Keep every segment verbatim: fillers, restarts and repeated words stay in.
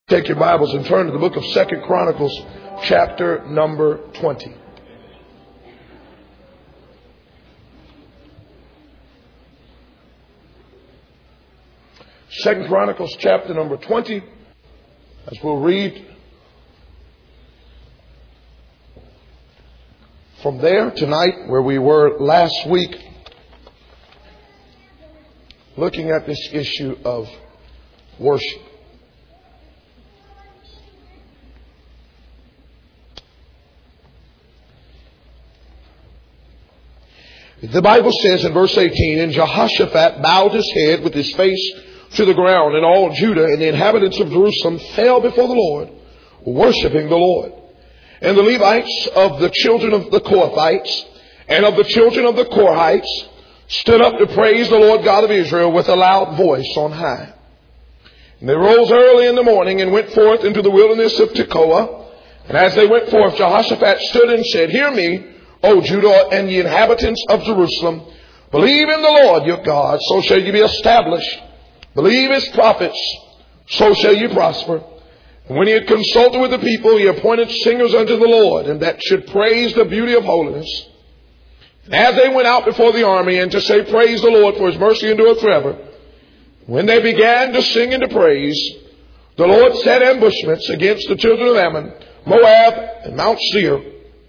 Take your Bibles and turn to the book of Second Chronicles, chapter number twenty. Second Chronicles, chapter number twenty, as we'll read from there tonight, where we were last week, looking at this issue of worship. The Bible says in verse eighteen, and Jehoshaphat bowed his head with his face to the ground, and all Judah and the inhabitants of Jerusalem fell before the Lord, worshiping the Lord. And the Levites of the children of the Kohathites and of the children of the Korhites stood up to praise the Lord God of Israel with a loud voice on high. And they rose early in the morning and went forth into the wilderness of Tekoa. And as they went forth, Jehoshaphat stood and said, Hear me, O Judah and ye inhabitants of Jerusalem, believe in the Lord your God, so shall ye be established. Believe his prophets, so shall ye prosper. And when he had consulted with the people, he appointed singers unto the Lord, and that should praise the beauty of holiness. And as they went out before the army, and to say, Praise the Lord, for his mercy endureth forever, when they began to sing and to praise, the Lord set ambushments against the children of Ammon, Moab, and Mount Seir,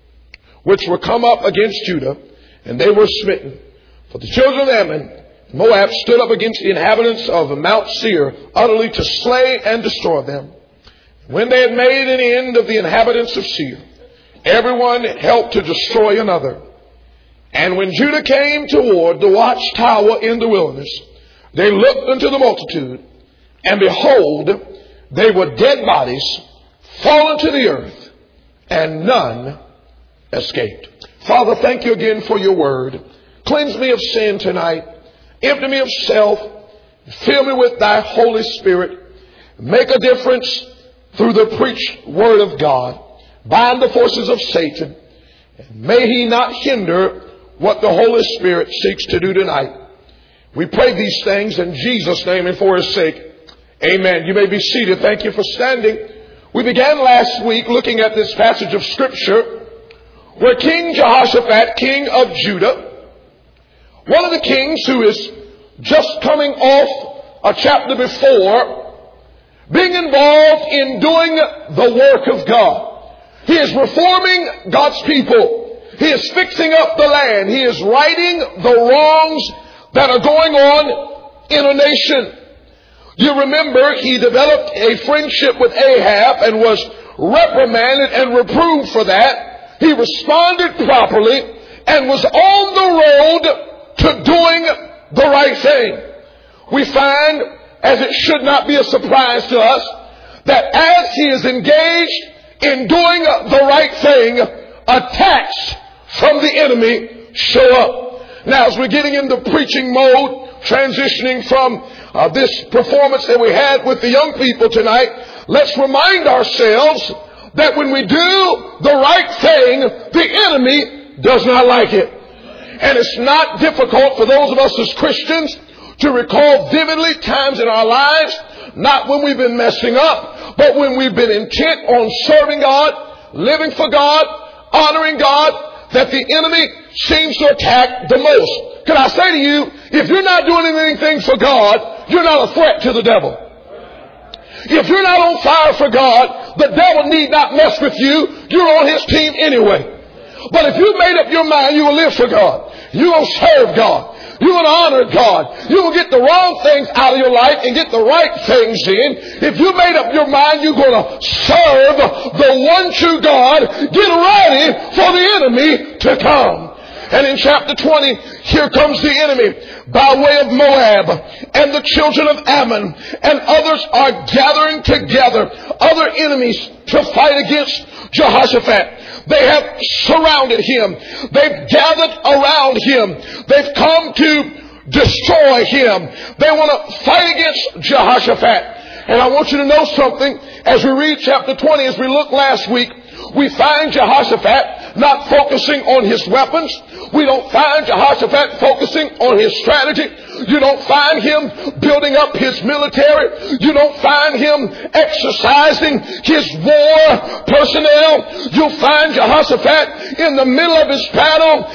which were come up against Judah, and they were smitten. For the children of Ammon, Moab stood up against the inhabitants of Mount Seir, utterly to slay and destroy them. When they had made an end of the inhabitants of Seir, everyone helped to destroy another. And when Judah came toward the watchtower in the wilderness, they looked unto the multitude, and behold, they were dead bodies fallen to the earth, and none escaped. Father, thank you again for your word. Cleanse me of sin tonight. Empty me of self. Fill me with thy Holy Spirit. Make a difference through the preached word of God. Bind the forces of Satan. And may he not hinder what the Holy Spirit seeks to do tonight. We pray these things in Jesus' name and for his sake. Amen. You may be seated. Thank you for standing. We began last week looking at this passage of Scripture where King Jehoshaphat, king of Judah, one of the kings who is just coming off a chapter before, being involved in doing the work of God. He is reforming God's people. He is fixing up the land. He is righting the wrongs that are going on in a nation. You remember he developed a friendship with Ahab and was reprimanded and reproved for that. He responded properly and was on the road to doing the right thing. We find, as it should not be a surprise to us, that as he is engaged in doing the right thing, attacks from the enemy show up. Now, as we're getting into preaching mode, transitioning from uh, this performance that we had with the young people tonight, let's remind ourselves that when we do the right thing, the enemy does not like it. And it's not difficult for those of us as Christians to recall vividly times in our lives, not when we've been messing up, but when we've been intent on serving God, living for God, honoring God, that the enemy seems to attack the most. Can I say to you, if you're not doing anything for God, you're not a threat to the devil. If you're not on fire for God, the devil need not mess with you. You're on his team anyway. But if you made up your mind you will live for God, you will serve God, you will honor God, you will get the wrong things out of your life and get the right things in. If you made up your mind you're going to serve the one true God, get ready for the enemy to come. And in chapter twenty, here comes the enemy by way of Moab and the children of Ammon, and others are gathering together, other enemies to fight against Jehoshaphat. They have surrounded him. They've gathered around him. They've come to destroy him. They want to fight against Jehoshaphat. And I want you to know something. As we read chapter twenty, as we looked last week, we find Jehoshaphat not focusing on his weapons. We don't find Jehoshaphat focusing on his strategy. You don't find him building up his military. You don't find him exercising his war personnel. You'll find Jehoshaphat in the middle of his battle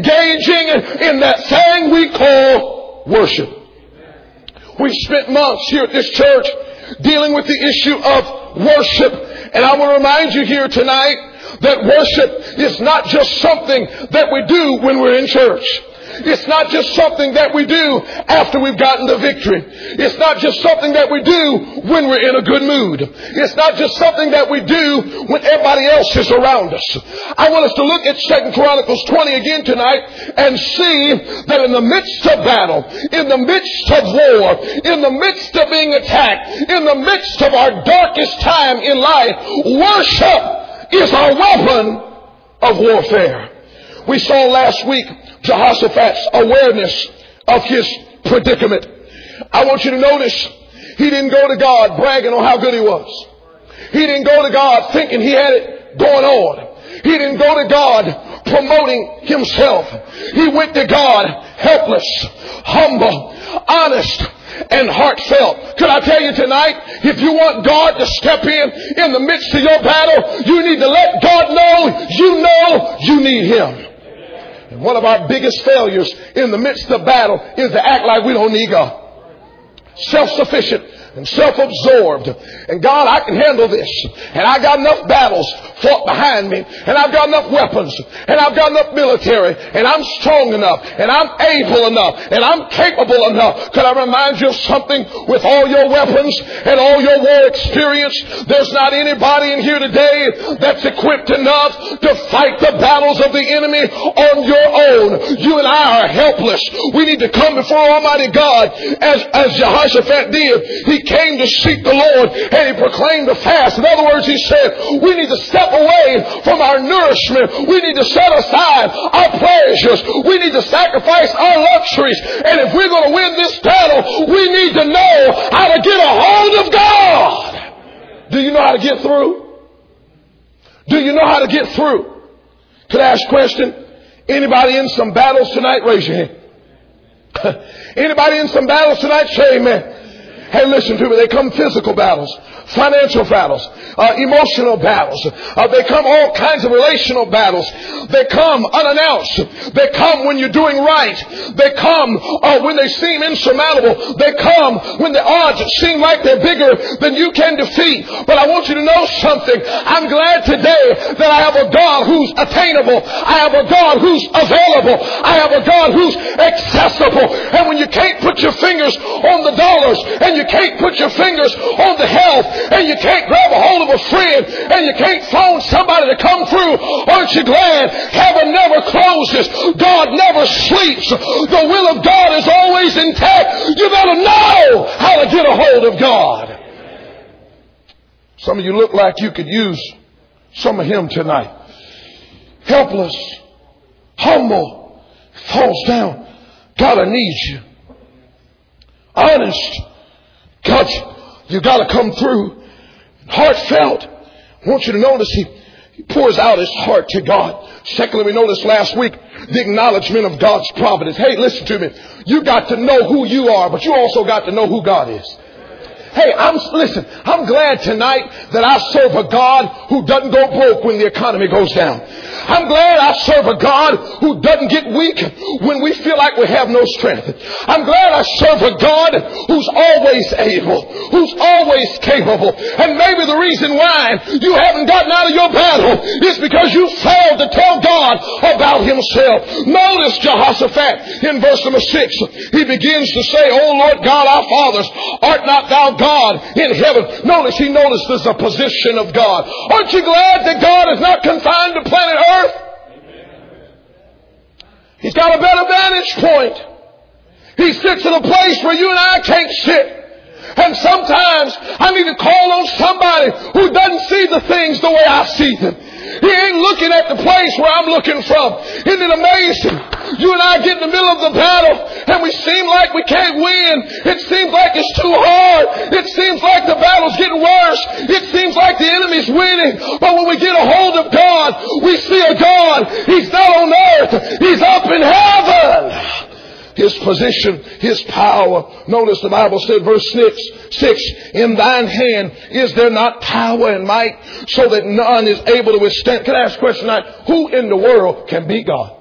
engaging in that thing we call worship. We've spent months here at this church dealing with the issue of worship. And I want to remind you here tonight that worship is not just something that we do when we're in church. It's not just something that we do after we've gotten the victory. It's not just something that we do when we're in a good mood. It's not just something that we do when everybody else is around us. I want us to look at Second Chronicles twenty again tonight and see that in the midst of battle, in the midst of war, in the midst of being attacked, in the midst of our darkest time in life, worship is our weapon of warfare. We saw last week Jehoshaphat's awareness of his predicament. I want you to notice he didn't go to God bragging on how good he was. He didn't go to God thinking he had it going on. He didn't go to God promoting himself. He went to God helpless, humble, honest, and heartfelt. Could I tell you tonight, if you want God to step in in the midst of your battle, you need to let God know you know you need Him. And one of our biggest failures in the midst of battle is to act like we don't need God. Self-sufficient and self-absorbed. And God, I can handle this. And I got enough battles fought behind me. And I've got enough weapons. And I've got enough military. And I'm strong enough. And I'm able enough. And I'm capable enough. Could I remind you of something? With all your weapons and all your war experience, there's not anybody in here today that's equipped enough to fight the battles of the enemy on your own. You and I are helpless. We need to come before Almighty God as, as Jehoshaphat did. He came to seek the Lord and he proclaimed a fast. In other words, he said, we need to step away from our nourishment. We need to set aside our pleasures. We need to sacrifice our luxuries. And if we're going to win this battle, we need to know how to get a hold of God. Do you know how to get through? Do you know how to get through? Could I ask a question? Anybody in some battles tonight? Raise your hand. Anybody in some battles tonight? Say amen. Hey, listen to me. They come physical battles, financial battles, uh, emotional battles. Uh, they come all kinds of relational battles. They come unannounced. They come when you're doing right. They come uh, when they seem insurmountable. They come when the odds seem like they're bigger than you can defeat. But I want you to know something. I'm glad today that I have a God who's attainable. I have a God who's available. I have a God who's accessible. And when you can't put your fingers on the dollars and you can't put your fingers on the health and you can't grab a hold of a friend and you can't phone somebody to come through, aren't you glad heaven never closes? God never sleeps. The will of God is always intact. You better know how to get a hold of God. Some of you look like you could use some of Him tonight. Helpless, humble, falls down. God, I need you. Honest. God, you got to come through. Heartfelt. I want you to notice he, he pours out his heart to God. Secondly, we noticed last week the acknowledgement of God's providence. Hey, listen to me. You got to know who you are, but you also got to know who God is. Hey, I'm, listen, I'm glad tonight that I serve a God who doesn't go broke when the economy goes down. I'm glad I serve a God who doesn't get weak when we feel like we have no strength. I'm glad I serve a God who's always able, who's always capable. And maybe the reason why you haven't gotten out of your battle is because you failed to tell God about Himself. Notice Jehoshaphat in verse number six. He begins to say, O Lord God, our fathers, art not thou God? God in heaven. Notice he notices the position of God. Aren't you glad that God is not confined to planet Earth? Amen. He's got a better vantage point. He sits in a place where you and I can't sit. And sometimes I need to call on somebody who doesn't see the things the way I see them. He ain't looking at the place where I'm looking from. Isn't it amazing? You and I get in the middle of the battle and we seem like we can't win. It seems like it's too hard. It seems like the battle's getting worse. It seems like the enemy's winning. But when we get a hold of God, we see a God. He's not on earth. He's up in heaven. His position, His power. Notice the Bible said, verse six, six, in thine hand is there not power and might, so that none is able to withstand. Can I ask a question tonight? Who in the world can beat God?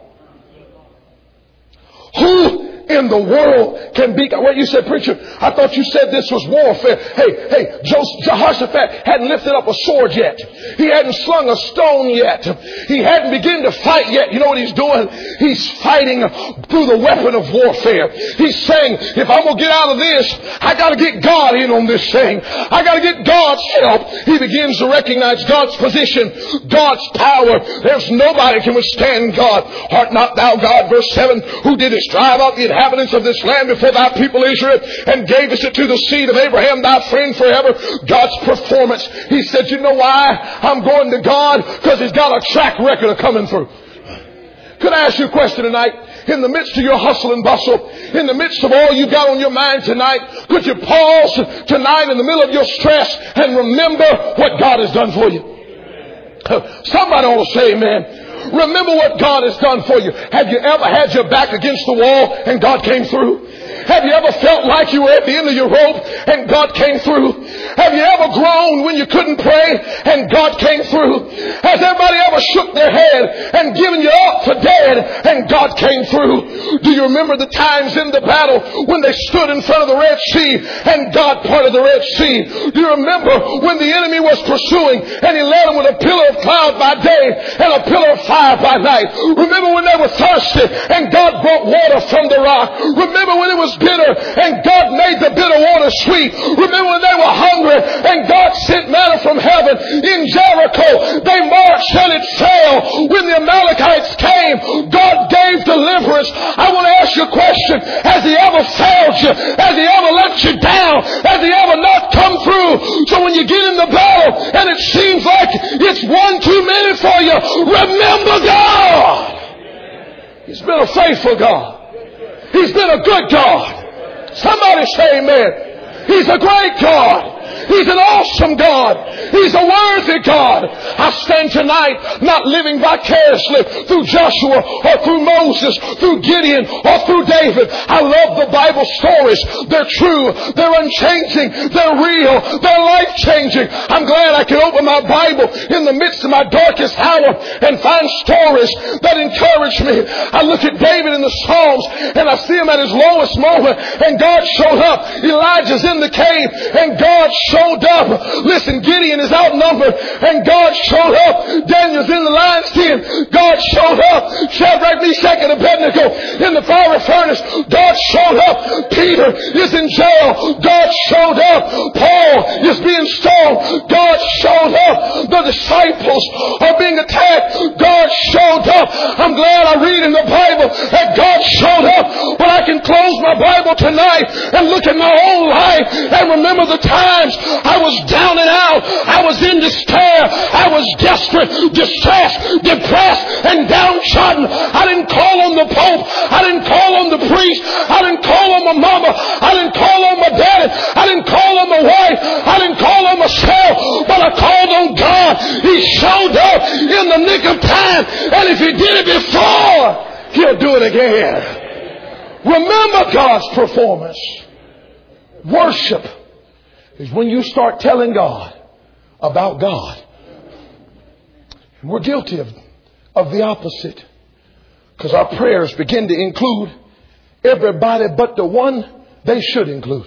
Who in the world can beat God? Well, you said, preacher, I thought you said this was warfare. Hey, hey, Jehoshaphat hadn't lifted up a sword yet. He hadn't slung a stone yet. He hadn't begun to fight yet. You know what he's doing? He's fighting through the weapon of warfare. He's saying, if I'm going to get out of this, I got to get God in on this thing. I got to get God's help. He begins to recognize God's position, God's power. There's nobody can withstand God. Art not thou God, verse seven, who didst drive out the inhabitants of this land before thy people Israel, and gavest it to the seed of Abraham, thy friend forever. God's performance. He said, you know why I'm going to God? Because He's got a track record of coming through. Could I ask you a question tonight? In the midst of your hustle and bustle, in the midst of all you got on your mind tonight, could you pause tonight in the middle of your stress and remember what God has done for you? Somebody ought to say amen. Remember what God has done for you. Have you ever had your back against the wall and God came through? Have you ever felt like you were at the end of your rope and God came through? Have you ever groaned when you couldn't pray and God came through? Has everybody ever shook their head and given you up for dead and God came through? Do you remember the times in the battle when they stood in front of the Red Sea and God parted the Red Sea? Do you remember when the enemy was pursuing and He led them with a pillar of cloud by day and a pillar of fire by night? Remember when they were thirsty and God brought water from the rock? Remember when it was bitter and God made the bitter water sweet? Remember when they were hungry and God sent manna from heaven? In Jericho they marched and it fell. When the Amalekites came, God gave deliverance. I want to ask you a question. Has He ever failed you? Has He ever let you down? Has He ever not come through? So when you get in the battle and it seems like it's one too many for you, remember God. He's been a faithful God. He's been a good God. Somebody say amen. He's a great God. He's an awesome God. He's a worthy God. I stand tonight not living vicariously through Joshua or through Moses, through Gideon or through David. I love the Bible stories. They're true. They're unchanging. They're real. They're life-changing. I'm glad I can open my Bible in the midst of my darkest hour and find stories that encourage me. I look at David in the Psalms and I see him at his lowest moment and God showed up. Elijah's in the cave and God showed up. Listen, Gideon is outnumbered and God showed up. Daniel's in the lion's den. God showed up. Shadrach, Meshach, and Abednego in the fiery furnace. God showed up. Peter is in jail. God showed up. Paul is being stoned. God showed up. The disciples are being attacked. God showed up. I'm glad I read in the Bible that God showed up. But I can close my Bible tonight and look at my own life and remember the times I was down and out. I was in despair. I was desperate, distressed, depressed, and downtrodden. I didn't call on the Pope. I didn't call on the priest. I didn't call on my mama. I didn't call on my daddy. I didn't call on my wife. I didn't call on myself. But I called on God. He showed up in the nick of time. And if He did it before, He'll do it again. Remember God's performance. Worship is when you start telling God about God. And we're guilty of, of the opposite. Because our prayers begin to include everybody but the one they should include.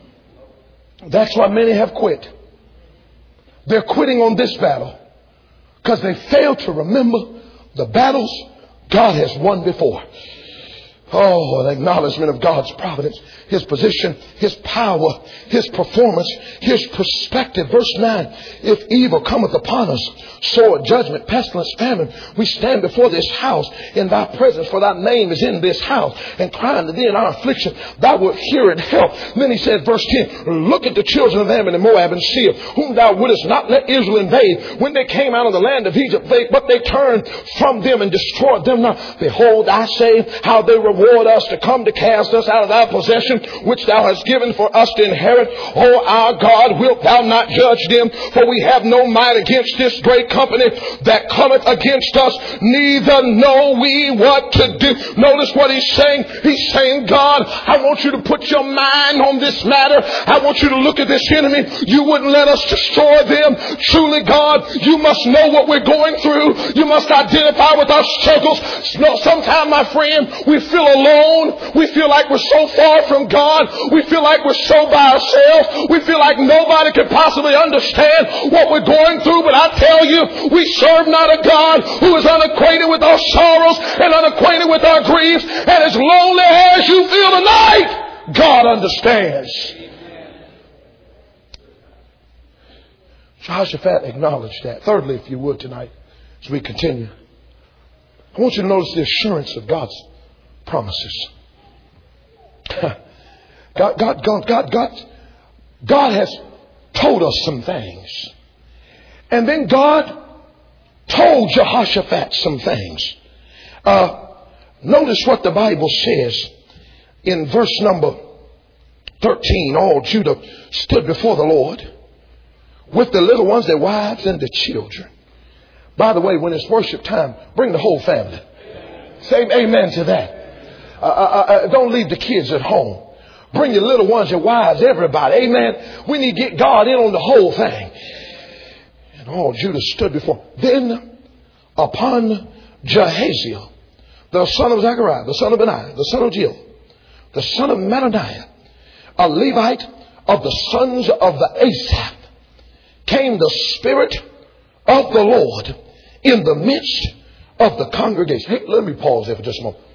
That's why many have quit. They're quitting on this battle because they fail to remember the battles God has won before. Oh, an acknowledgement of God's providence, His position, His power, His performance, His perspective. Verse nine, if evil cometh upon us, sword, judgment, pestilence, famine, we stand before this house in thy presence, for thy name is in this house, and crying to thee in our affliction, thou wilt hear and help. Then he said, verse ten, look at the children of Ammon and Moab and Seir, whom thou wouldest not let Israel invade, when they came out of the land of Egypt, they, but they turned from them and destroyed them not. Behold, I say, how they reward us to come to cast us out of thy possession, which thou hast given for us to inherit. O our God, wilt thou not judge them? For we have no might against this great company that cometh against us, neither know we what to do. Notice what he's saying. He's saying, God, I want you to put your mind on this matter. I want you to look at this enemy. You wouldn't let us destroy them. Truly, God, you must know what we're going through. You must identify with our struggles. Sometimes, my friend, we feel alone. We feel like we're so far from God. We feel like we're so by ourselves. We feel like nobody could possibly understand what we're going through. But I tell you, we serve not a God who is unacquainted with our sorrows and unacquainted with our griefs. And as lonely as you feel tonight, God understands. Jehoshaphat acknowledged that. Thirdly, if you would tonight, as we continue, I want you to notice the assurance of God's promises. God, God, God, God, God, God has told us some things. And then God told Jehoshaphat some things. Uh, notice what the Bible says in verse number thirteen. All Judah stood before the Lord with the little ones, their wives, and the children. By the way, when it's worship time, bring the whole family. Say amen to that. Uh, uh, uh, don't leave the kids at home. Bring your little ones, your wives, everybody. Amen. We need to get God in on the whole thing. And all Judah stood before. Then upon Jahaziel, the son of Zechariah, the son of Benaiah, the son of Jiel, the son of Mattaniah, a Levite of the sons of the Asaph, came the Spirit of the Lord in the midst of the congregation. Hey, let me pause there for just a moment.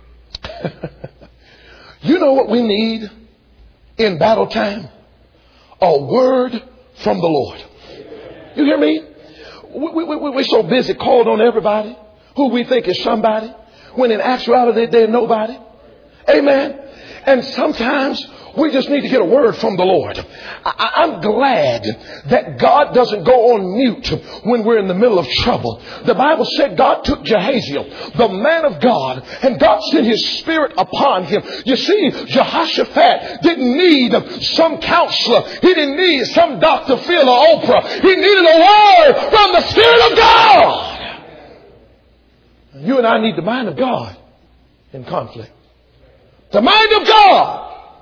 You know what we need in battle time? A word from the Lord. You hear me? We, we, we, we're so busy called on everybody who we think is somebody, when in actuality they're nobody. Amen. And sometimes we just need to get a word from the Lord. I, I'm glad that God doesn't go on mute when we're in the middle of trouble. The Bible said God took Jahaziel, the man of God, and God sent His Spirit upon him. You see, Jehoshaphat didn't need some counselor. He didn't need some Doctor Phil or Oprah. He needed a word from the Spirit of God. You and I need the mind of God in conflict. The mind of God.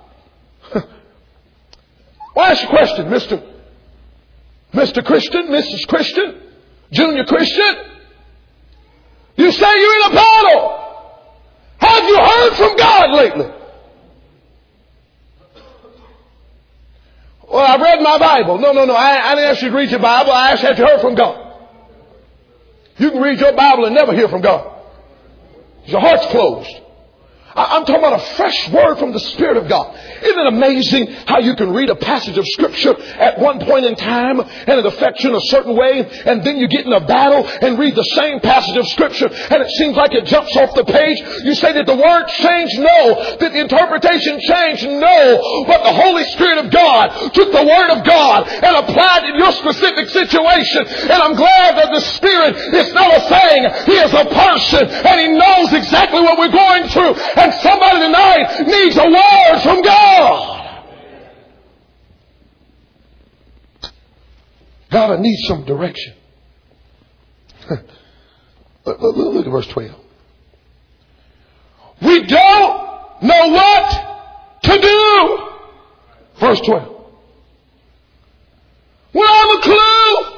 Well, ask a question, Mister Mister Christian, Missus Christian, Junior Christian. You say you're in a battle. Have you heard from God lately? Well, I've read my Bible. No, no, no. I, I didn't ask you to read your Bible. I asked you if you heard from God. You can read your Bible and never hear from God. Your heart's closed. I'm talking about a fresh word from the Spirit of God. Isn't it amazing how you can read a passage of Scripture at one point in time and it affects you in a certain way, and then you get in a battle and read the same passage of Scripture and it seems like it jumps off the page? You say, did the word change? No. Did the interpretation change? No. But the Holy Spirit of God took the Word of God and applied it in your specific situation. And I'm glad that the Spirit is not a thing. He is a person, and He knows exactly what we're going through. And somebody tonight needs a word from God. God, I need some direction. look, look, look at verse twelve. We don't know what to do. Verse twelve. We don't have a clue.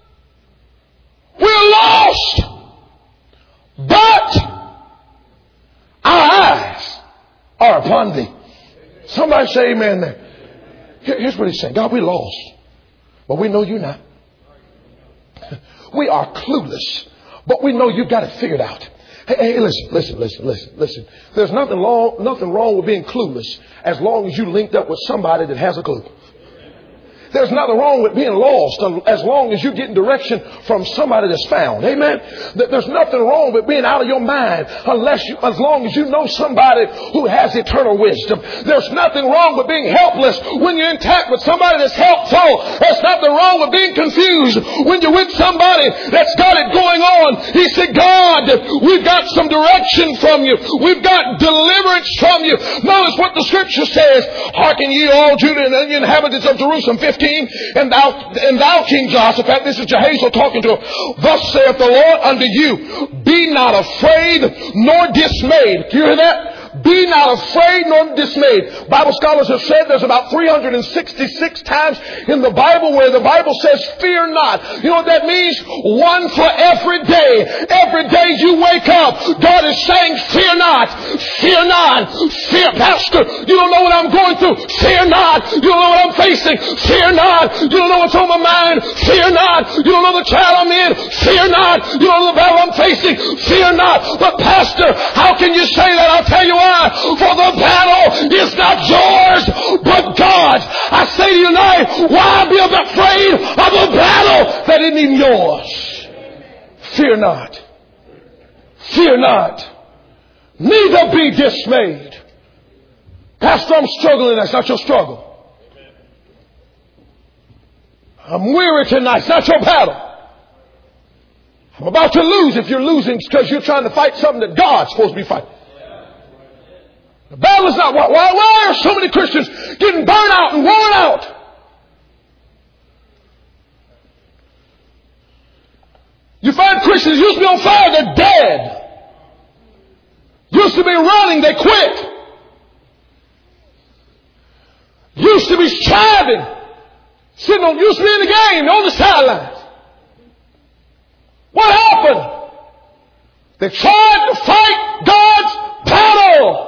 We're lost. But our eyes are upon Thee. Somebody say amen there. Here, here's what he's saying. God, we're lost. But we know You're not. We are clueless. But we know You've got it figured out. Hey, hey, listen, listen, listen, listen, listen. There's nothing wrong, nothing wrong with being clueless as long as you linked up with somebody that has a clue. There's nothing wrong with being lost as long as you're getting direction from somebody that's found. Amen. There's nothing wrong with being out of your mind unless you, as long as you know somebody who has eternal wisdom. There's nothing wrong with being helpless when you're intact with somebody that's helpful. There's nothing wrong with being confused when you're with somebody that's got it going on. He said, God, we've got some direction from you. We've got deliverance from you. Notice what the scripture says. Hearken ye all Judah and the inhabitants of Jerusalem. fifteen And thou, and thou, King Jehoshaphat, this is Jehazel talking to him. Thus saith the Lord unto you, be not afraid nor dismayed. Do you hear that? Be not afraid nor dismayed. Bible scholars have said there's about three hundred sixty-six times in the Bible where the Bible says, fear not. You know what that means? One for every day. Every day you wake up, God is saying, fear not. Fear not. Fear, Pastor, you don't know what I'm going through. Fear not. You don't know what I'm facing. Fear not. You don't know what's on my mind. Fear not. You don't know the trial I'm in. Fear not. You don't know the battle I'm facing. Fear not. But Pastor, how can you say that? I'll tell you why. For the battle is not yours, but God's. I say to you tonight, why be afraid of a battle that isn't even yours? Fear not. Fear not. Neither be dismayed. Pastor, I'm struggling. That's not your struggle. I'm weary tonight. It's not your battle. I'm about to lose. If you're losing, it's because you're trying to fight something that God's supposed to be fighting. The battle is not. Why, why, why are so many Christians getting burned out and worn out? You find Christians used to be on fire, they're dead. Used to be running, they quit. Used to be striving, sitting on, used to be in the game, on the sidelines. What happened? They tried to fight God's battle.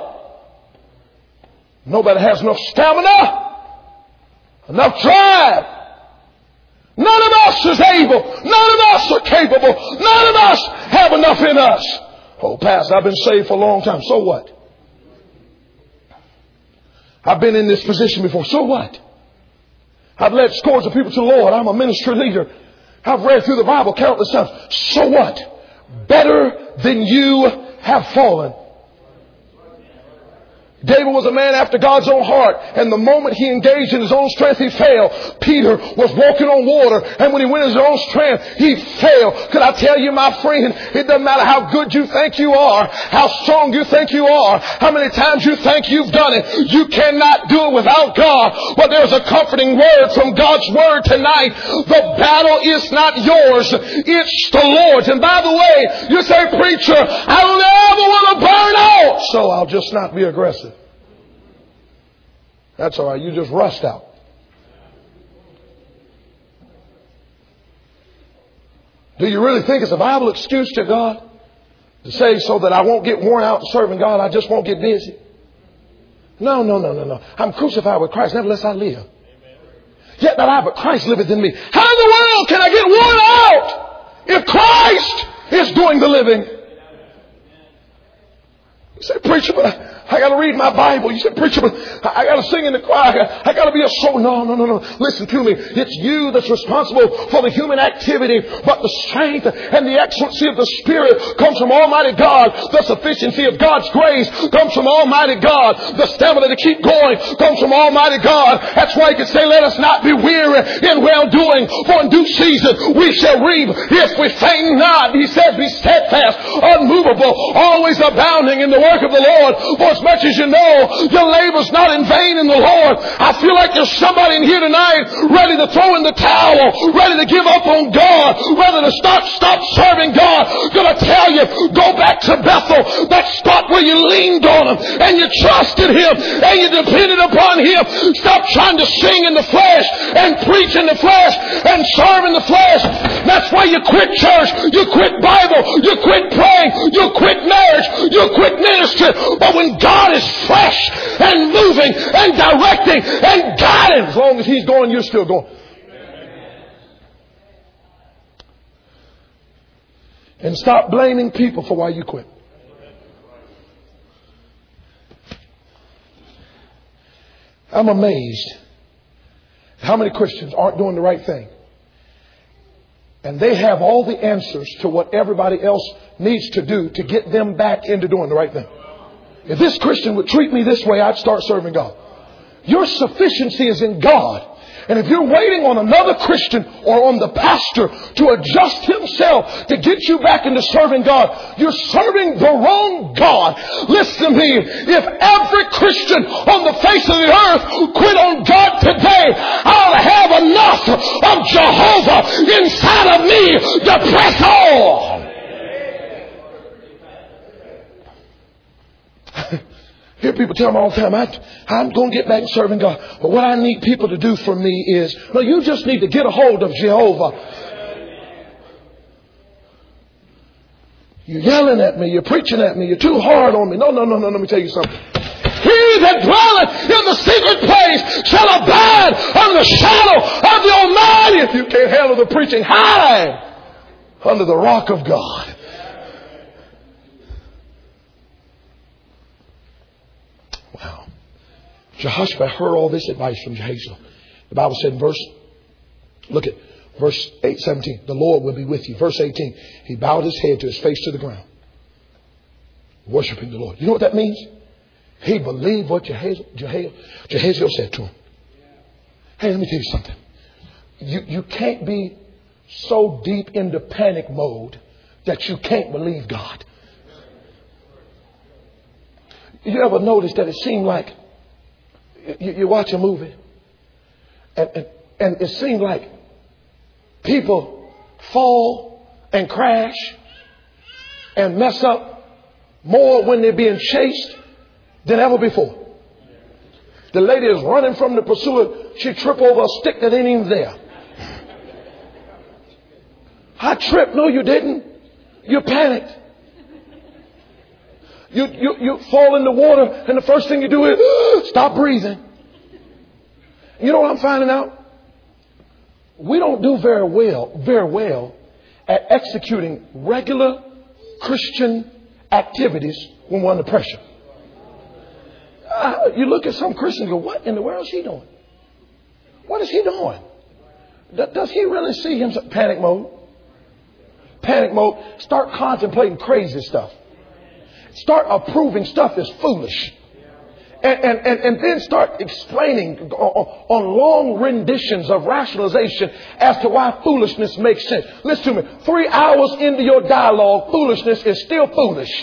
Nobody has enough stamina, enough drive. None of us is able. None of us are capable. None of us have enough in us. Oh, Pastor, I've been saved for a long time. So what? I've been in this position before. So what? I've led scores of people to the Lord. I'm a ministry leader. I've read through the Bible countless times. So what? Better than you have fallen. David was a man after God's own heart, and the moment he engaged in his own strength, he failed. Peter was walking on water, and when he went in his own strength, he failed. Could I tell you, my friend, it doesn't matter how good you think you are, how strong you think you are, how many times you think you've done it. You cannot do it without God. But there's a comforting word from God's word tonight. The battle is not yours. It's the Lord's. And by the way, you say, preacher, I don't ever want to burn out, so I'll just not be aggressive. That's all right. You just rust out. Do you really think it's a Bible excuse to God to say so that I won't get worn out serving God, I just won't get busy? No, no, no, no, no. I'm crucified with Christ. Nevertheless I live. Yet not I, but Christ liveth in me. How in the world can I get worn out if Christ is doing the living? You say, preacher, but I, I got to read my Bible. You said, preacher, but I, I got to sing in the choir. I got, I got to be a soul. No, no, no, no. Listen to me. It's you that's responsible for the human activity, but the strength and the excellency of the Spirit comes from Almighty God. The sufficiency of God's grace comes from Almighty God. The stamina to keep going comes from Almighty God. That's why He can say, let us not be weary in well-doing, for in due season we shall reap if we faint not. He says, be steadfast, unmovable, always abounding in the work of the Lord. For as much as you know, your labor's not in vain in the Lord. I feel like there's somebody in here tonight ready to throw in the towel, ready to give up on God, ready to stop, stop serving God. Gonna tell you, go back to Bethel, that spot where you leaned on Him and you trusted Him and you depended upon Him. Stop trying to sing in the flesh and preach in the flesh and serve in the flesh. That's why you quit church, you quit Bible, you quit praying, you quit marriage, you quit ministry. But when God is fresh and moving and directing and guiding, as long as He's going, you're still going. And stop blaming people for why you quit. I'm amazed how many Christians aren't doing the right thing. And they have all the answers to what everybody else needs to do to get them back into doing the right thing. If this Christian would treat me this way, I'd start serving God. Your sufficiency is in God. And if you're waiting on another Christian or on the pastor to adjust himself to get you back into serving God, you're serving the wrong God. Listen to me. If every Christian on the face of the earth quit on God today, I'll have enough of Jehovah inside of me to press on. I hear people tell me all the time, I, I'm going to get back and serving God. But what I need people to do for me is, no, you just need to get a hold of Jehovah. You're yelling at me. You're preaching at me. You're too hard on me. No, no, no, no. Let me tell you something. He that dwelleth in the secret place shall abide under the shadow of the Almighty. If you can't handle the preaching, hide under the rock of God. Wow. Jehoshaphat heard all this advice from Jehaziel. The Bible said in verse, look at verse eight, seventeen, the Lord will be with you. Verse eighteen, he bowed his head to his face to the ground, worshiping the Lord. You know what that means? He believed what Jehaziel, Jehaziel, Jehaziel said to him. Hey, let me tell you something. You, you can't be so deep into panic mode that you can't believe God. You ever notice that it seemed like you, you watch a movie and, and, and it seemed like people fall and crash and mess up more when they're being chased than ever before. The lady is running from the pursuer. She tripped over a stick that ain't even there. I tripped. No, you didn't. You panicked. You, you, you fall in the water and the first thing you do is uh, stop breathing. You know what I'm finding out? We don't do very well, very well at executing regular Christian activities when we're under pressure. Uh, you look at some Christians and go, what in the world is he doing? What is he doing? Does he really see himself? Panic mode. Panic mode. Start contemplating crazy stuff. Start approving stuff as foolish. And, and, and, and then start explaining on, on long renditions of rationalization as to why foolishness makes sense. Listen to me. Three hours into your dialogue, foolishness is still foolish.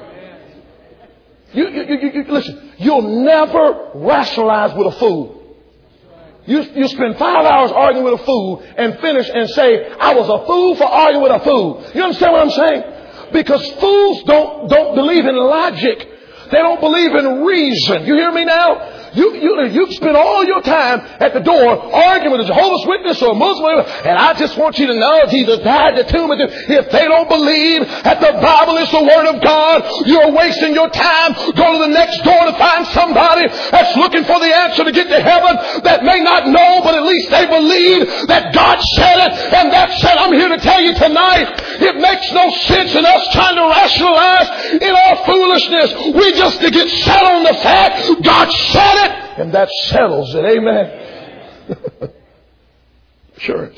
You, you, you, you, listen, you'll never rationalize with a fool. You, you spend five hours arguing with a fool and finish and say, I was a fool for arguing with a fool. You understand what I'm saying? Because fools don't, don't believe in logic. They don't believe in reason. You hear me now? You, you, you spend all your time at the door arguing with a Jehovah's Witness or a Muslim. And I just want you to know Jesus died the tomb. If they don't believe that the Bible is the Word of God, you're wasting your time. Go to the next door to find somebody that's looking for the answer to get to heaven that may not know, but at least they believe that God said it. And that said, I'm here to tell you tonight, it makes no sense in us trying to rationalize in our foolishness. We just to get set on the fact God said it. And that settles it. Amen. Sure.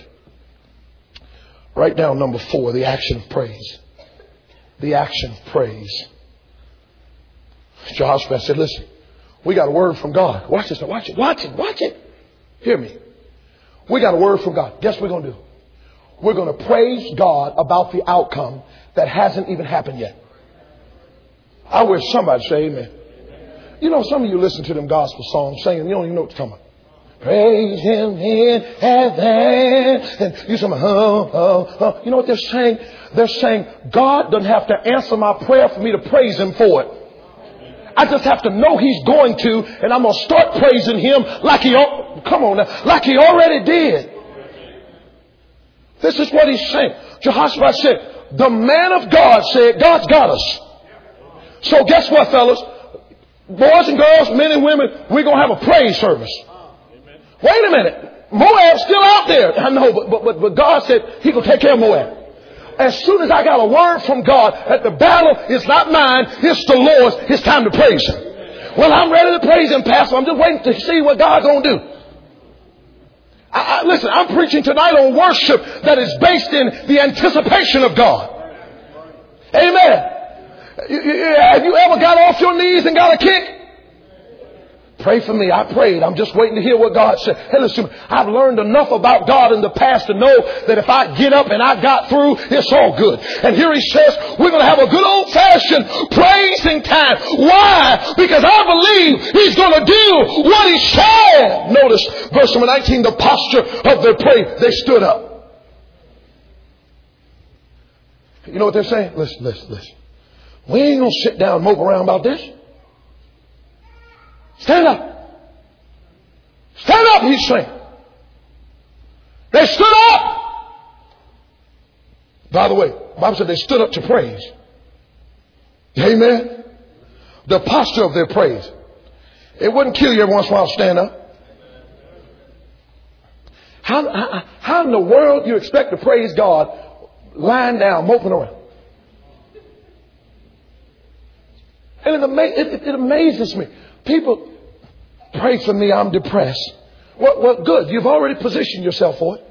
Write down number four, the action of praise. The action of praise. Jehoshaphat said, listen, we got a word from God. Watch this. Watch it. Watch it. Watch it. Hear me. We got a word from God. Guess what we're going to do? We're going to praise God about the outcome that hasn't even happened yet. I wish somebody say amen. You know, some of you listen to them gospel songs singing, you don't even know what they're talking about. Praise Him in advance. And you say, oh, oh, oh. You know what they're saying? They're saying, God doesn't have to answer my prayer for me to praise Him for it. I just have to know He's going to, and I'm going to start praising Him like He, come on now, like He already did. This is what He's saying. Jehoshaphat said, the man of God said, God's got us. So guess what, fellas? Boys and girls, men and women, we're going to have a praise service. Amen. Wait a minute. Moab's still out there. I know, but, but, but God said He will take care of Moab. As soon as I got a word from God that the battle is not mine, it's the Lord's, it's time to praise Him. Well, I'm ready to praise Him, Pastor. I'm just waiting to see what God's going to do. I, I, listen, I'm preaching tonight on worship that is based in the anticipation of God. Amen. You, you, have you ever got off your knees and got a kick? Pray for me. I prayed. I'm just waiting to hear what God said. Hey, listen, I've learned enough about God in the past to know that if I get up and I got through, it's all good. And here He says, we're going to have a good old-fashioned praising time. Why? Because I believe He's going to do what He said. Notice verse number nineteen, the posture of their praise. They stood up. You know what they're saying? Listen, listen, listen. We ain't going to sit down and mope around about this. Stand up. Stand up, He's saying. They stood up. By the way, the Bible said they stood up to praise. Amen. The posture of their praise. It wouldn't kill you every once in a while to stand up. How, how, how in the world do you expect to praise God lying down, moping around? And it, ama- it, it, it amazes me. People, pray for me, I'm depressed. Well, well, good. You've already positioned yourself for it.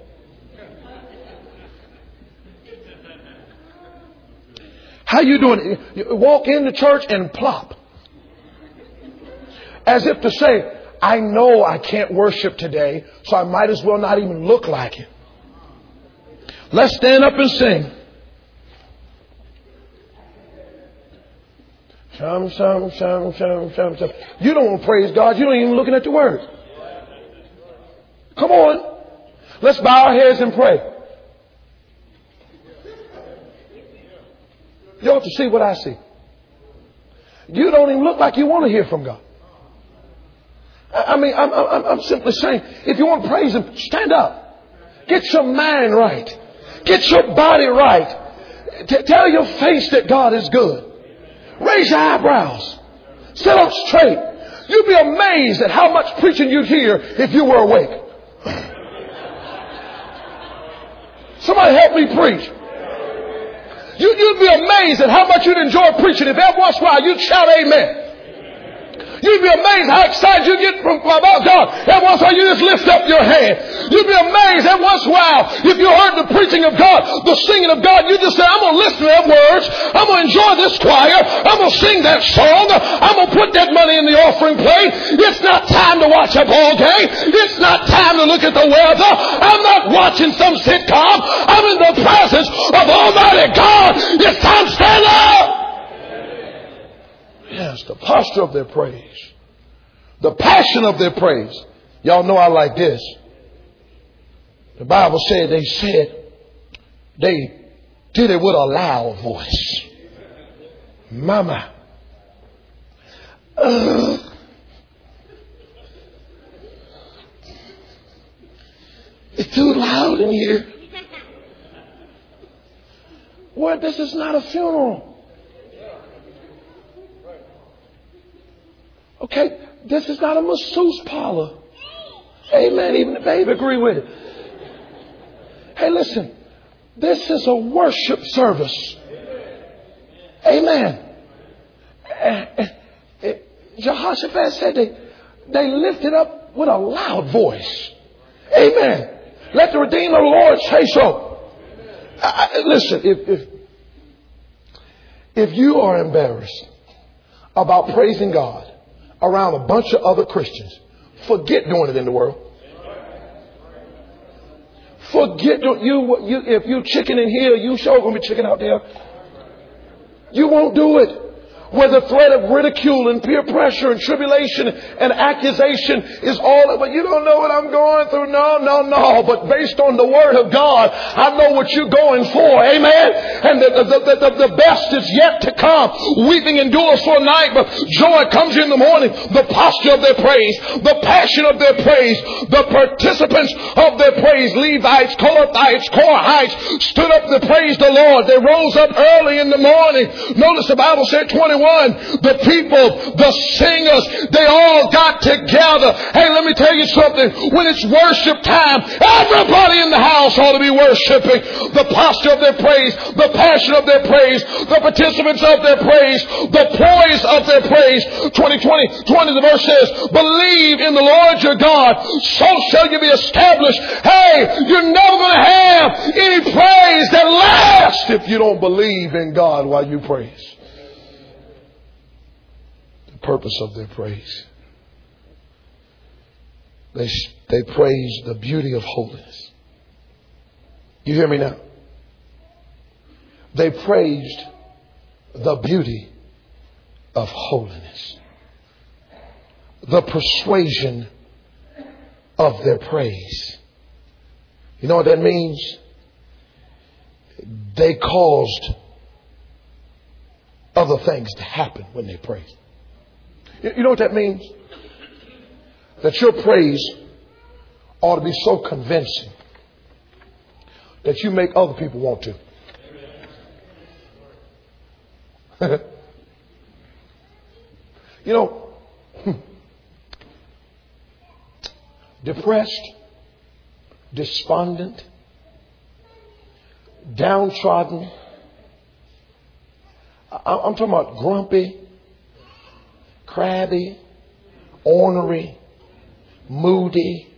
How you doing? You walk into church and plop. As if to say, I know I can't worship today, so I might as well not even look like it. Let's stand up and sing. Shum, shum, shum, shum, shum, shum. You don't want to praise God. You don't even looking at the word. Come on. Let's bow our heads and pray. You ought to see what I see. You don't even look like you want to hear from God. I mean, I'm, I'm, I'm simply saying, if you want to praise Him, stand up. Get your mind right. Get your body right. T- tell your face that God is good. Raise your eyebrows. Sit up straight. You'd be amazed at how much preaching you'd hear if you were awake. Somebody help me preach. You, you'd be amazed at how much you'd enjoy preaching if every once in a while you'd shout amen. You'd be amazed how excited you get from about God. Every once in a while you just lift up your hand. You'd be amazed every once in a while if you heard the preaching of God, the singing of God, you just say, I'm going to listen to them words. I'm going to enjoy this choir. I'm going to sing that song. I'm going to put that money in the offering plate. It's not time to watch a ball game. It's not time to look at the weather. I'm not watching some sitcom. I'm in the presence of Almighty God. It's time to stand up. Yes, the posture of their praise. The passion of their praise. Y'all know I like this. The Bible said they said they did it with a loud voice. Mama. Uh, it's too loud in here. Well, this is not a funeral. Okay, this is not a masseuse parlor. Amen. Even the baby agree with it. Hey, listen. This is a worship service. Amen. Jehoshaphat said they, they lifted up with a loud voice. Amen. Let the Redeemer of the Lord say so. I, I, listen, if, if, if you are embarrassed about praising God around a bunch of other Christians, forget doing it in the world. Forget doing you. You if you chicken in here, you sure gonna be chicken out there. You won't do it. Where the threat of ridicule and peer pressure and tribulation and accusation is all, but you don't know what I'm going through. No, no, no. But based on the Word of God, I know what you're going for. Amen. And the, the, the, the, the best is yet to come. Weeping endures for a night, but joy comes in the morning. The posture of their praise, the passion of their praise, the participants of their praise, Levites, Kohathites, Korahites, stood up to praise the Lord. They rose up early in the morning. Notice the Bible said twenty twenty-one, the people, the singers, they all got together. Hey, let me tell you something. When it's worship time, everybody in the house ought to be worshiping. The posture of their praise, the passion of their praise, the participants of their praise, the poise of their praise. twenty, twenty, twenty, the verse says, believe in the Lord your God, so shall you be established. Hey, you're never going to have any praise that lasts if you don't believe in God while you praise. The purpose of their praise. They, they praise the beauty of holiness. You hear me now? They praised the beauty of holiness. The persuasion of their praise. You know what that means? They caused other things to happen when they praised. You know what that means? That your praise ought to be so convincing that you make other people want to. You know, depressed, despondent, downtrodden. I'm talking about grumpy, crabby, ornery, moody.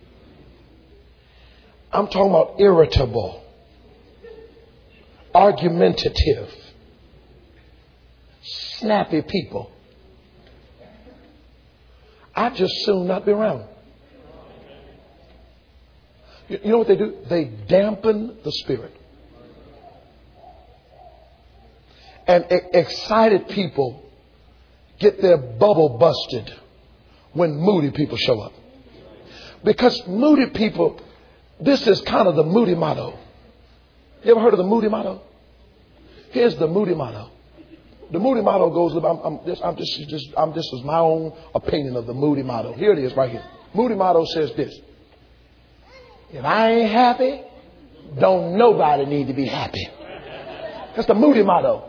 I'm talking about irritable, argumentative, snappy people. I'd just soon not be around. You know what they do? They dampen the spirit. And excited people get their bubble busted when moody people show up. Because moody people, this is kind of the moody motto. You ever heard of the moody motto? Here's the moody motto. The moody motto goes, I'm, I'm, this, I'm just, just, I'm, this is my own opinion of the moody motto. Here it is right here. Moody motto says this. If I ain't happy, don't nobody need to be happy. That's the moody motto.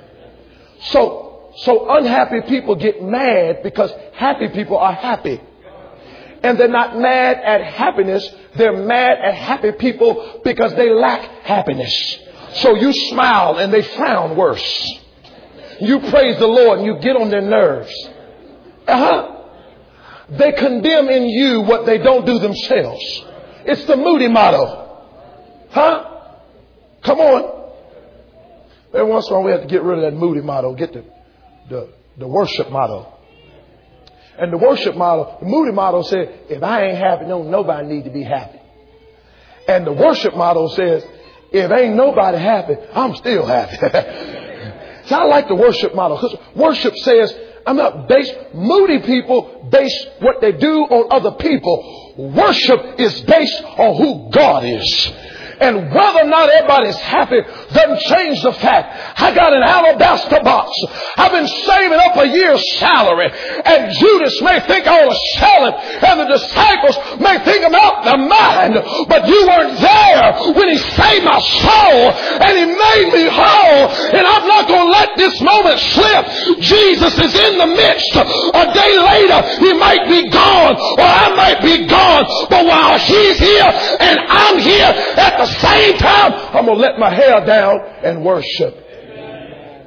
So, so unhappy people get mad because happy people are happy. And they're not mad at happiness. They're mad at happy people because they lack happiness. So you smile and they frown worse. You praise the Lord and you get on their nerves. Uh-huh. They condemn in you what they don't do themselves. It's the moody motto. Huh? Come on. Every once in a while we have to get rid of that moody motto. Get the, the, the worship motto. And the worship motto, the moody motto said, if I ain't happy, no, nobody need to be happy. And the worship motto says, if ain't nobody happy, I'm still happy. So I like the worship motto because worship says, I'm not based, moody people base what they do on other people. Worship is based on who God is. And whether or not everybody's happy doesn't change the fact I got an alabaster box. I've been saving up a year's salary. And Judas may think I ought to sell it. And the disciples may think I'm out of their mind. But you weren't there when he saved my soul. And he made me whole. And I'm not going to let this moment slip. Jesus is in the midst. A day later, he might be gone. Or I might be gone. But while he's here and I'm here at the same time, I'm going to let my hair down and worship. Amen.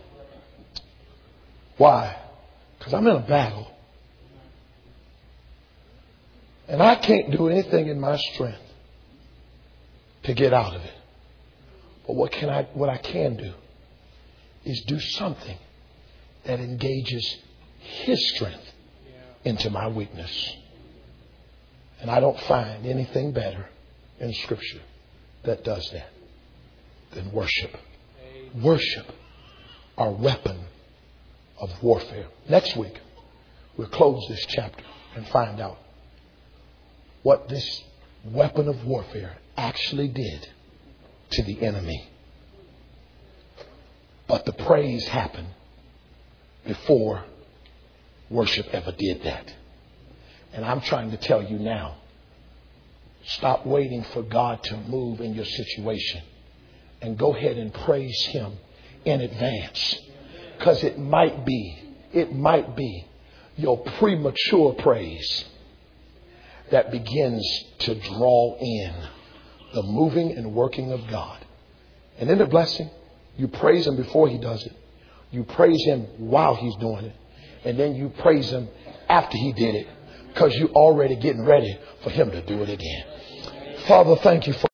Why? Because I'm in a battle. And I can't do anything in my strength to get out of it. But what can I, what I can do is do something that engages his strength into my weakness. And I don't find anything better in Scripture that does that than worship. Worship, our weapon of warfare. Next week, we'll close this chapter and find out what this weapon of warfare actually did to the enemy. But the praise happened before worship ever did that. And I'm trying to tell you now, stop waiting for God to move in your situation and go ahead and praise him in advance. Because it might be, it might be your premature praise that begins to draw in the moving and working of God. And in the blessing, you praise Him before He does it. You praise Him while He's doing it. And then you praise Him after He did it. Because you're already getting ready for Him to do it again. Father, thank you for